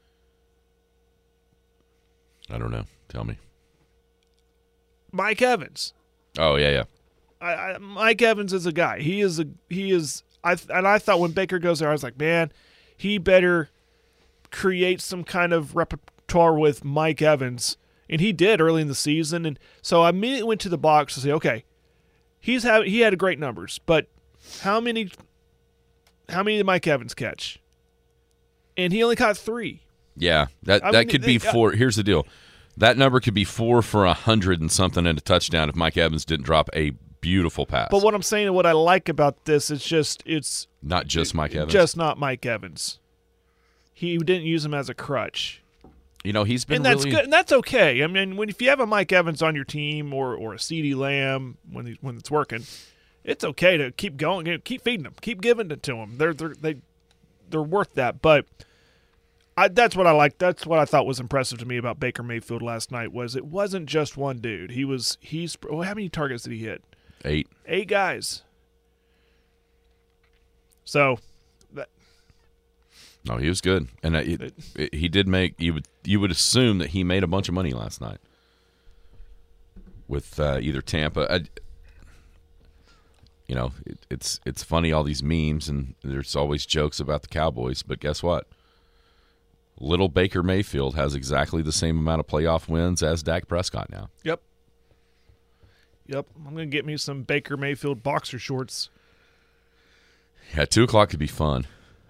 I don't know. Tell me. Mike Evans. Oh, yeah. Mike Evans is a guy. He is. I thought when Baker goes there, I was like, man, he better create some kind of repertoire with Mike Evans, and he did early in the season. And so I immediately went to the box to say, okay, he had great numbers, but how many did Mike Evans catch? And he only caught 3. Yeah, that could be 4. Here's the deal. That number could be 4 for 100 and something and a touchdown if Mike Evans didn't drop a beautiful pass. But what I'm saying and what I like about this is it's not just Mike Evans. Just not Mike Evans. he didn't use him as a crutch. You know, he's been and that's really good, and that's okay. I mean, if you have a Mike Evans on your team or a CeeDee Lamb when it's working, it's okay to keep going, keep feeding them, keep giving it to them. They're worth that. But that's what I like. That's what I thought was impressive to me about Baker Mayfield last night was it wasn't just one dude. How many targets did he hit? 8. 8 guys. So. No, he was good, and he did make you would assume that he made a bunch of money last night with either Tampa. It's funny, all these memes, and there's always jokes about the Cowboys, but guess what? Little Baker Mayfield has exactly the same amount of playoff wins as Dak Prescott now. Yep. I'm gonna get me some Baker Mayfield boxer shorts. Yeah, 2:00 could be fun.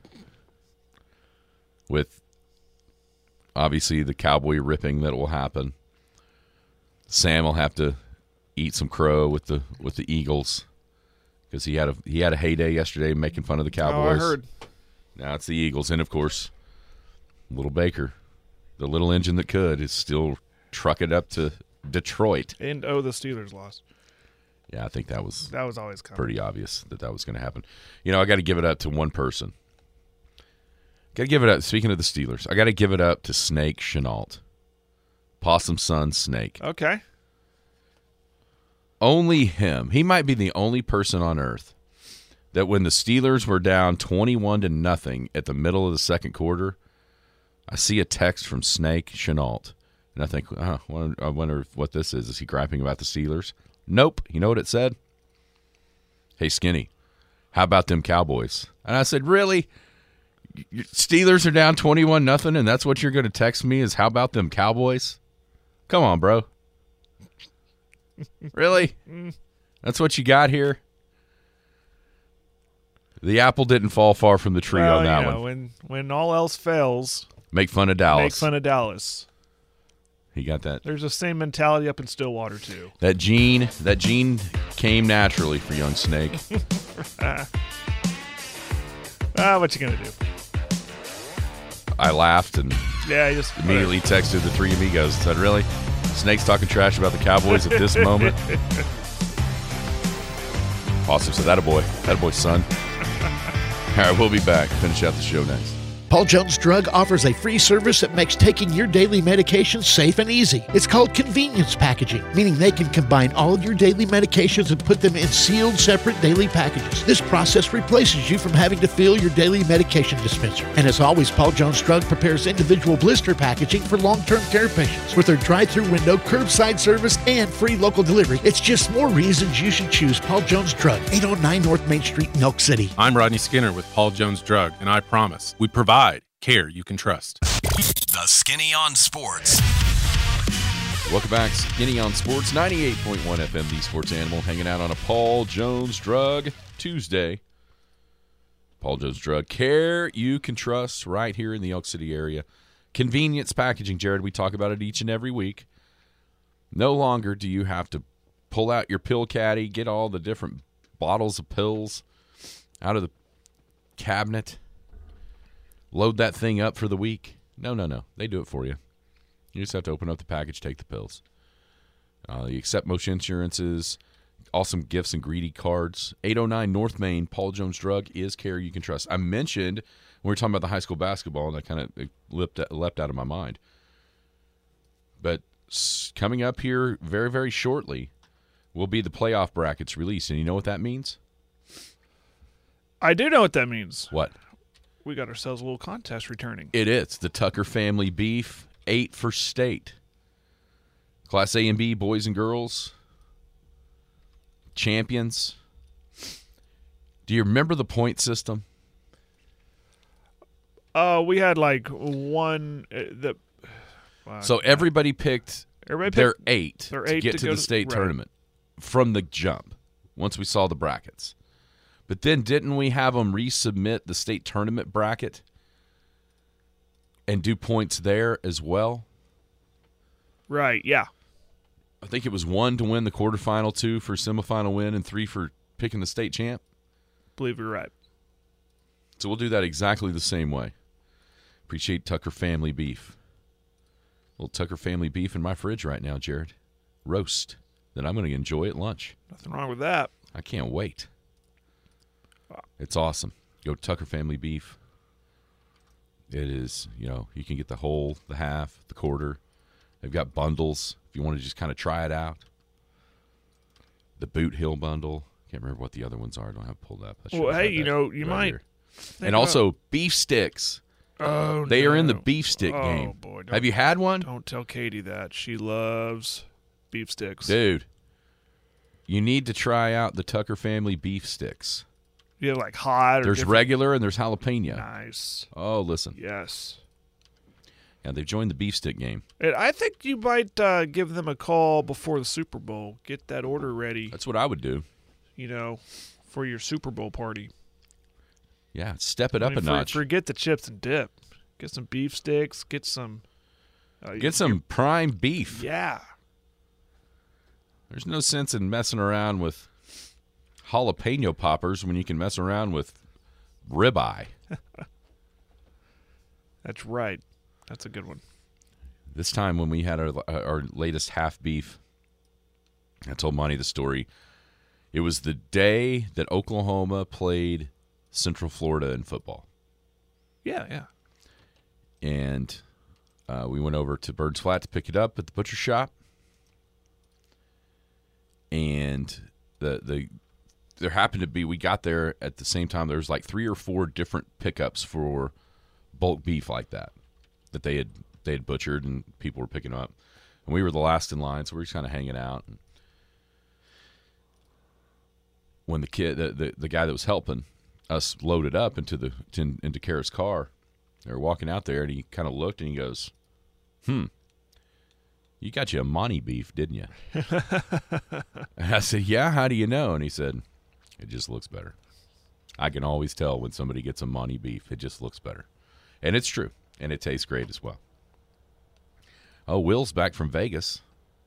With obviously the Cowboy ripping that will happen. Sam will have to eat some crow with the Eagles because he had a heyday yesterday making fun of the Cowboys. Oh, I heard. Now it's the Eagles, and of course, little Baker, the little engine that could, is still trucking up to Detroit. And the Steelers lost. Yeah, I think that was always coming. Pretty obvious that was going to happen. You know, I got to give it up to one person. Got to give it up. Speaking of the Steelers, I got to give it up to Snake Chenault. Possum son Snake. Okay. Only him. He might be the only person on earth that when the Steelers were down 21-0 at the middle of the second quarter, I see a text from Snake Chenault. And I think, I wonder what this is. Is he griping about the Steelers? Nope. You know what it said? Hey, Skinny, how about them Cowboys? And I said, really? Your Steelers are down 21-0, and that's what you're going to text me is how about them Cowboys? Come on, bro. Really? That's what you got here? The apple didn't fall far from the tree on that one. When all else fails, make fun of Dallas. Make fun of Dallas. He got that. There's the same mentality up in Stillwater too. That gene came naturally for young Snake. What you gonna do? I laughed and just immediately texted the three amigos and said, really? Snake's talking trash about the Cowboys at this moment? Awesome. So that a boy, son. All right, we'll be back. Finish out the show next. Paul Jones Drug offers a free service that makes taking your daily medications safe and easy. It's called convenience packaging, meaning they can combine all your daily medications and put them in sealed, separate daily packages. This process replaces you from having to fill your daily medication dispenser. And as always, Paul Jones Drug prepares individual blister packaging for long-term care patients. With their drive-through window, curbside service, and free local delivery, it's just more reasons you should choose Paul Jones Drug, 809 North Main Street, in Elk City. I'm Rodney Skinner with Paul Jones Drug, and I promise we provide care you can trust. The Skinny on Sports. Welcome back. Skinny on Sports, 98.1 FM, the Sports Animal, hanging out on a Paul Jones Drug Tuesday. Paul Jones Drug, care you can trust right here in the Elk City area. Convenience packaging, Jared, we talk about it each and every week. No longer do you have to pull out your pill caddy, get all the different bottles of pills out of the cabinet, load that thing up for the week. No. They do it for you. You just have to open up the package, take the pills. You accept most insurances, awesome gifts and greeting cards. 809 North Main, Paul Jones Drug is care you can trust. I mentioned when we were talking about the high school basketball, and that kind of leapt out of my mind. But coming up here very, very shortly will be the playoff brackets released. And you know what that means? I do know what that means. What? We got ourselves a little contest returning. It is. The Tucker Family Beef, 8 for state. Class A and B, boys and girls. Champions. Do you remember the point system? We had like one. So everybody picked their 8 to get to the state tournament from the jump once we saw the brackets. But then didn't we have them resubmit the state tournament bracket and do points there as well? Right, yeah. I think it was 1 to win the quarterfinal, 2 for semifinal win, and 3 for picking the state champ. I believe you're right. So we'll do that exactly the same way. Appreciate Tucker Family Beef. Little Tucker Family Beef in my fridge right now, Jared. Roast that I'm going to enjoy at lunch. Nothing wrong with that. I can't wait. It's awesome. Go to Tucker Family Beef. It is, you can get the whole, the half, the quarter. They've got bundles if you want to just kind of try it out. The Boot Hill bundle. Can't remember what the other ones are. I don't have it pulled up. Well, hey, you might. And also beef sticks. Oh, they are in the beef stick game. Boy, have you had one? Don't tell Katie that. She loves beef sticks. Dude, you need to try out the Tucker Family beef sticks. Yeah, like hot. There's regular and there's jalapeno. Nice. Oh, listen. Yes. Yeah, they've joined the beef stick game. And I think you might give them a call before the Super Bowl. Get that order ready. That's what I would do. For your Super Bowl party. Yeah, step it up a notch. Forget the chips and dip. Get some beef sticks. Get some. Get some prime beef. Yeah. There's no sense in messing around with jalapeno poppers when you can mess around with ribeye. That's right. That's a good one. This time when we had our latest half beef, I told Monty the story. It was the day that Oklahoma played Central Florida in football. Yeah. And we went over to Birds Flat to pick it up at the butcher shop. And there happened to be, we got there at the same time, there was like 3 or 4 different pickups for bulk beef like that they had butchered and people were picking up. And we were the last in line, so we were just kind of hanging out. And when the kid, the guy that was helping us loaded up into Kara's car, they were walking out there, and he kind of looked and he goes, you got you a Monty beef, didn't you? And I said, yeah, how do you know? And he said, it just looks better. I can always tell when somebody gets a Monty beef. It just looks better. And it's true. And it tastes great as well. Oh, Will's back from Vegas.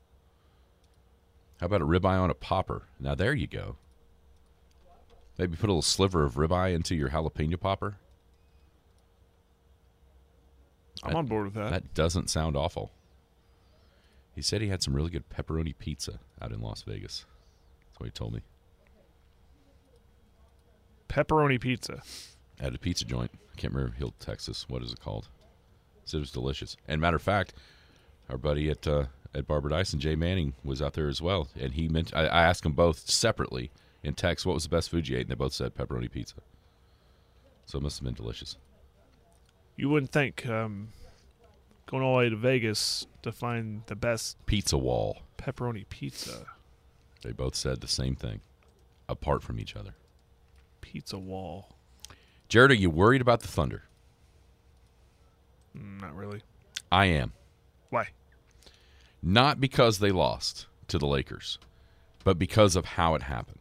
How about a ribeye on a popper? Now, there you go. Maybe put a little sliver of ribeye into your jalapeno popper. I'm on board with that. That doesn't sound awful. He said he had some really good pepperoni pizza out in Las Vegas. That's what he told me. Pepperoni pizza. At a pizza joint. I can't remember Hill, Texas. What is it called? He said it was delicious. And matter of fact, our buddy at Barbara Dyson, Jay Manning, was out there as well. And he mentioned, I asked them both separately in text, what was the best food you ate? And they both said pepperoni pizza. So it must have been delicious. You wouldn't think going all the way to Vegas to find the best pizza wall pepperoni pizza. They both said the same thing, apart from each other. Pizza wall. Jared, are you worried about the Thunder? Not really. I am. Why? Not because they lost to the Lakers, but because of how it happened.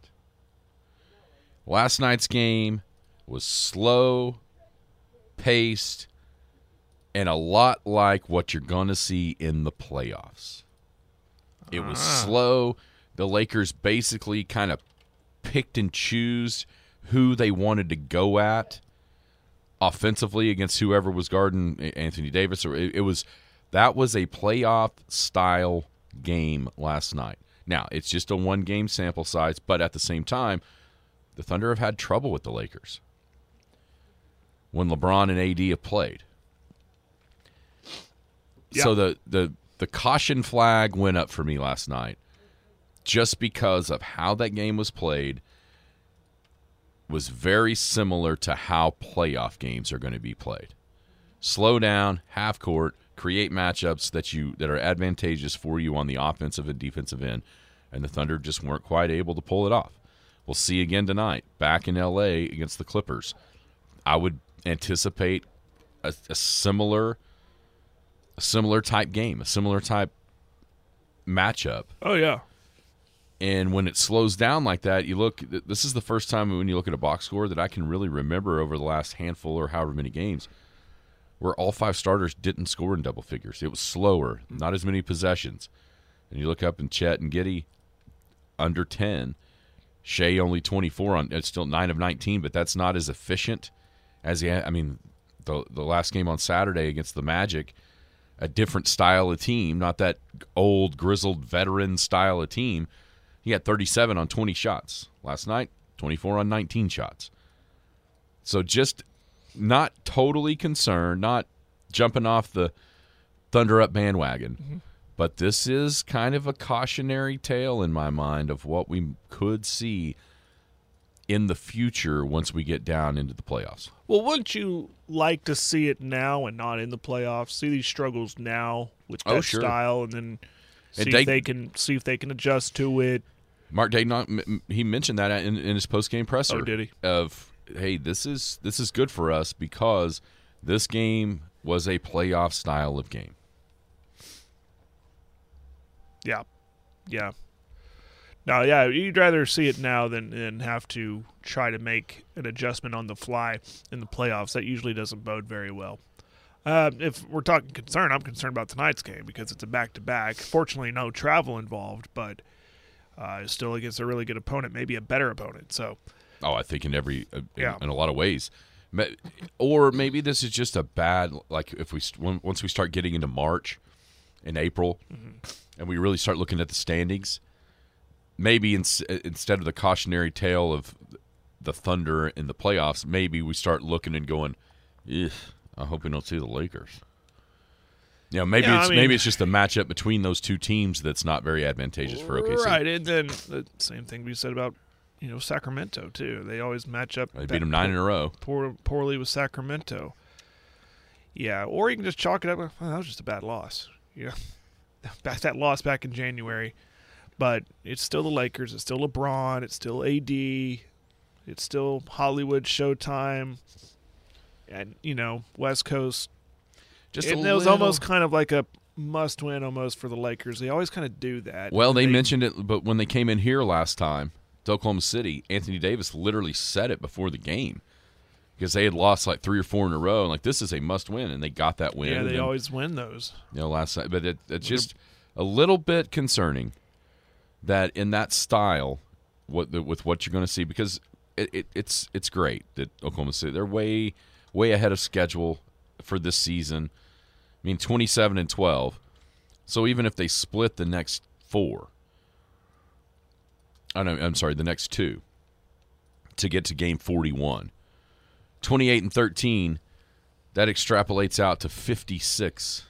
Last night's game was slow, paced, and a lot like what you're going to see in the playoffs. It was slow. The Lakers basically kind of picked and chose who they wanted to go at offensively against whoever was guarding Anthony Davis. Or that was a playoff style game last night. Now, it's just a one-game sample size, but at the same time, the Thunder have had trouble with the Lakers when LeBron and AD have played. Yeah. So the caution flag went up for me last night just because of how that game was played. Was very similar to how playoff games are going to be played. Slow down, half court, create matchups that are advantageous for you on the offensive and defensive end, and the Thunder just weren't quite able to pull it off. We'll see again tonight, back in LA against the Clippers. I would anticipate a similar type game, a similar type matchup. Oh yeah. And when it slows down like that, you look. This is the first time when you look at a box score that I can really remember over the last handful or however many games where all 5 starters didn't score in double figures. It was slower, not as many possessions. And you look up and Chet and Giddey under 10. Shea only 24 on. It's still 9 of 19, but that's not as efficient as he. I mean, the last game on Saturday against the Magic, a different style of team, not that old, grizzled, veteran style of team. He had 37 on 20 shots. Last night, 24 on 19 shots. So just not totally concerned, not jumping off the Thunder Up bandwagon. But this is kind of a cautionary tale in my mind of what we could see in the future once we get down into the playoffs. Well, wouldn't you like to see it now and not in the playoffs? See these struggles now with that style, and then see if they can adjust to it. Mark Dayton, he mentioned that in his post-game presser. Oh, did he? Of, hey, this is good for us because this game was a playoff style of game. Yeah. No, yeah, you'd rather see it now than have to try to make an adjustment on the fly in the playoffs. That usually doesn't bode very well. If we're talking concern, I'm concerned about tonight's game because it's a back-to-back. Fortunately, no travel involved, but still against a really good opponent, maybe a better opponent. So, I think in a lot of ways. Or maybe this is just a bad, like once we start getting into March and April, and we really start looking at the standings, maybe instead of the cautionary tale of the Thunder in the playoffs, maybe we start looking and going, I hope we don't see the Lakers. Maybe it's just a matchup between those two teams that's not very advantageous for OKC. Right, and then the same thing we said about Sacramento too. They always match up. They beat them 9 in a row. Poorly with Sacramento. Yeah, or you can just chalk it up. Well, that was just a bad loss. Yeah, that loss back in January. But it's still the Lakers. It's still LeBron. It's still AD. It's still Hollywood, Showtime, and West Coast. It was almost kind of like a must-win almost for the Lakers. They always kind of do that. Well, they mentioned it, but when they came in here last time to Oklahoma City, Anthony Davis literally said it before the game because they had lost like 3 or 4 in a row, and like this is a must-win, and they got that win. Yeah, they always win those. Last night, but it's just a little bit concerning that in that style, with what you're going to see, because it's great that Oklahoma City, they're way ahead of schedule for this season. I mean, 27-12. So even if they split the next 4, the next 2 to get to game 41, 28-13, that extrapolates out to 56-26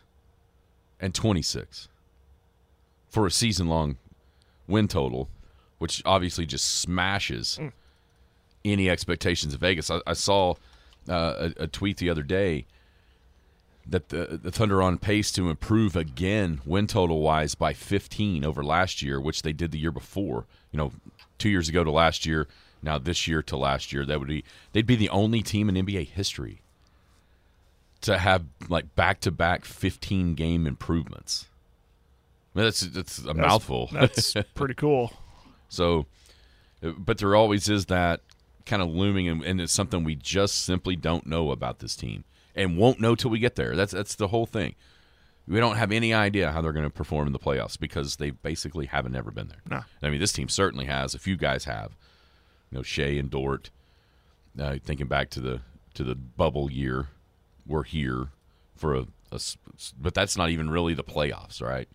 for a season-long win total, which obviously just smashes any expectations of Vegas. I saw a tweet the other day that the Thunder are on pace to improve again win total-wise by 15 over last year, which they did the year before. 2 years ago to last year, now this year to last year. They'd be the only team in NBA history to have like back-to-back 15-game improvements. I mean, that's a mouthful. That's pretty cool. So, but there always is that kind of looming, and it's something we just simply don't know about this team, and won't know till we get there. That's the whole thing. We don't have any idea how they're going to perform in the playoffs because they basically haven't ever been there. No. I mean, this team certainly has. A few guys have. Shea and Dort. Thinking back to the bubble year, we're here for but that's not even really the playoffs, right?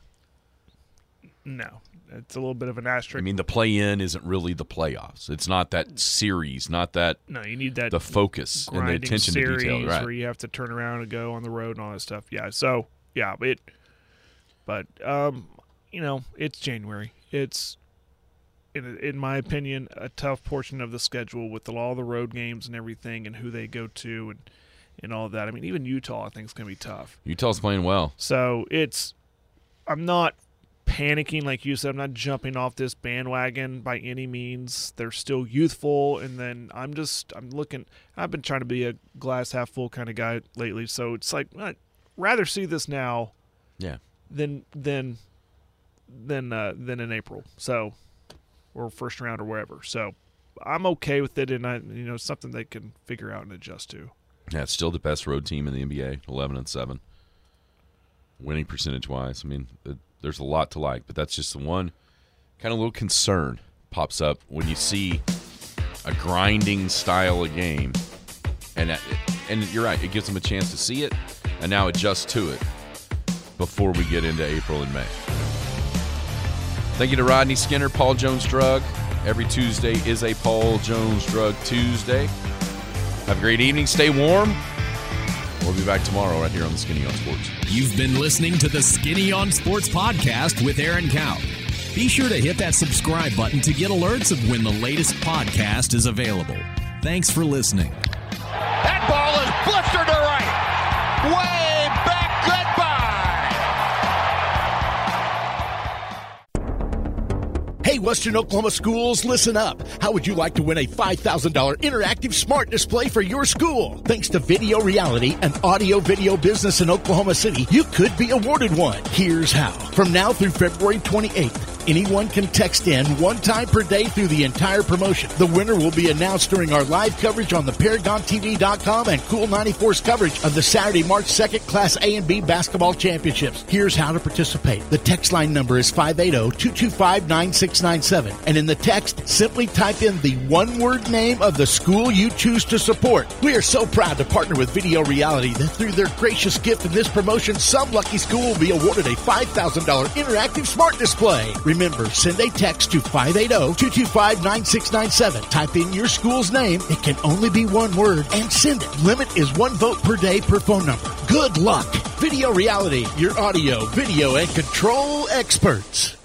No, it's a little bit of an asterisk. I mean, the play-in isn't really the playoffs. It's not that series, not that. No, you need that the focus and the attention to detail, right? Where you have to turn around and go on the road and all that stuff. Yeah, so yeah, but it's January. It's in my opinion a tough portion of the schedule with all the road games and everything and who they go to and all of that. I mean, even Utah I think is going to be tough. Utah's playing well, so I'm not panicking like you said. I'm not jumping off this bandwagon by any means. They're still youthful, and then I'm looking. I've been trying to be a glass half full kind of guy lately, so it's like I'd rather see this now, than in April. So, or first round or wherever. So, I'm okay with it, and something they can figure out and adjust to. Yeah, it's still the best road team in the NBA, 11-7, winning percentage wise. I mean, there's a lot to like, but that's just the one kind of little concern pops up when you see a grinding style of game. And and you're right, it gives them a chance to see it and now adjust to it before we get into April and May. Thank you to Rodney Skinner, Paul Jones Drug. Every Tuesday is a Paul Jones Drug Tuesday. Have a great evening. Stay warm. We'll be back tomorrow right here on the Skinny on Sports. You've been listening to the Skinny on Sports podcast with Aaron Kout. Be sure to hit that subscribe button to get alerts of when the latest podcast is available. Thanks for listening. That ball is blistered to right. Way back. Goodbye. Hey, Western Oklahoma schools, listen up. How would you like to win a $5,000 interactive smart display for your school? Thanks to Video Reality, an audio-video business in Oklahoma City, you could be awarded one. Here's how. From now through February 28th, anyone can text in one time per day through the entire promotion. The winner will be announced during our live coverage on the ParagonTV.com and Cool 94's coverage of the Saturday, March 2nd Class A and B basketball championships. Here's how to participate. The text line number is 580-225-9697. And in the text, simply type in the one-word name of the school you choose to support. We are so proud to partner with Video Reality that through their gracious gift in this promotion, some lucky school will be awarded a $5,000 interactive smart display. Remember, send a text to 580-225-9697. Type in your school's name. It can only be one word, and send it. Limit is 1 vote per day per phone number. Good luck. Video Reality, your audio, video, and control experts.